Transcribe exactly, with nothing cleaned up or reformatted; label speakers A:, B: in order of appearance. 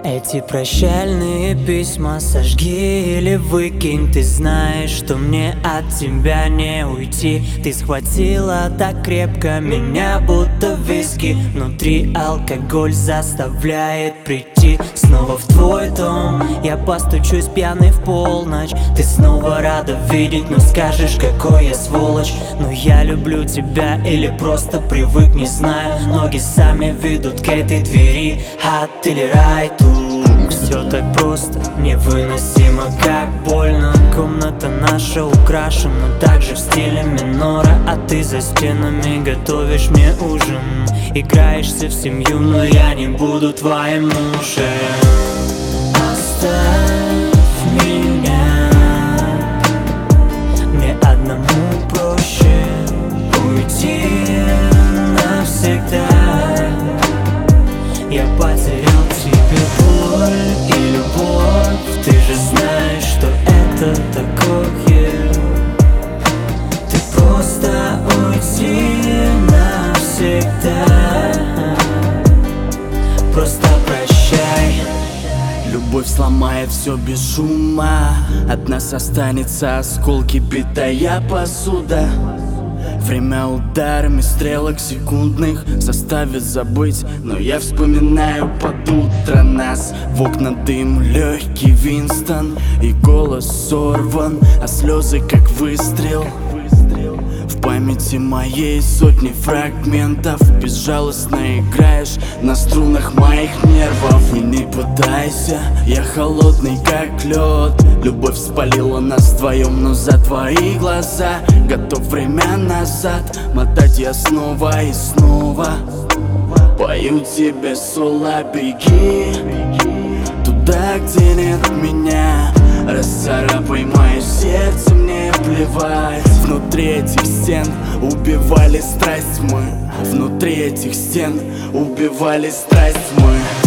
A: Эти прощальные письма сожги или выкинь. Ты знаешь, что мне от тебя не уйти. Ты схватила так крепко меня, будто виски. Внутри алкоголь заставляет прийти снова в твой дом. Я постучусь пьяный в полночь. Ты снова рада видеть, но скажешь, какой я сволочь. Но я люблю тебя или просто привык, не знаю. Ноги сами ведут к этой двери. Ад или рай, тут все так просто, невыносимо, как больно. Комната наша украшена также в стиле минора. А ты за стенами готовишь мне ужин. Играешься в семью, но я не буду твоим мужем. Оставь меня, мне одному проще уйти навсегда. Я потерял тебе боль и любовь. Ты же знаешь, что это такое. Ты просто уйти навсегда. Просто прощай.
B: Любовь сломает все без шума. От нас останется осколки, битая посуда. Время ударами стрелок секундных заставит забыть, но я вспоминаю под утро нас. В окна дым, легкий Винстон, и голос сорван, а слезы как выстрел. В памяти моей сотни фрагментов. Безжалостно играешь на струнах моих нервов. И не пытайся, я холодный как лед. Любовь спалила нас вдвоем, но за твои глаза готов время назад мотать я снова и снова. Пою тебе соло, беги туда, где нет меня. Расцарапай мое сердце, мне плевать. Внутри этих стен убивали страсть мы. Внутри этих стен убивали страсть мы.